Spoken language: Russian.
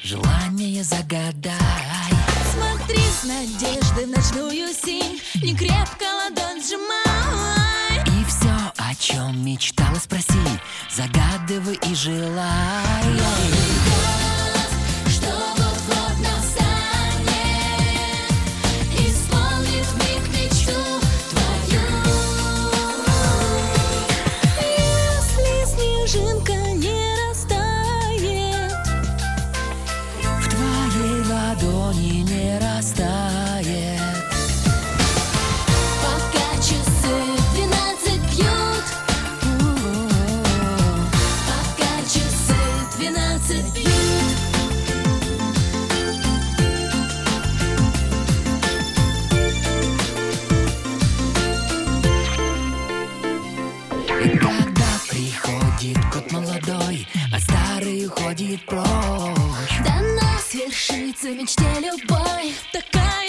желание загадай. Смотри с надеждой в ночную синь, не крепко ладонь сжимай. И все, о чем мечтала, спроси, загадывай и желай. Что вот-вот настанет, исполнит вмиг мечту твою. Если снежинка не растает, В твоей ладони не растает. пока часы 12 бьют, пока часы 12 бьют. И когда приходит год молодой, а старый уходит прочь, Да нас свершится в мечте любой, такая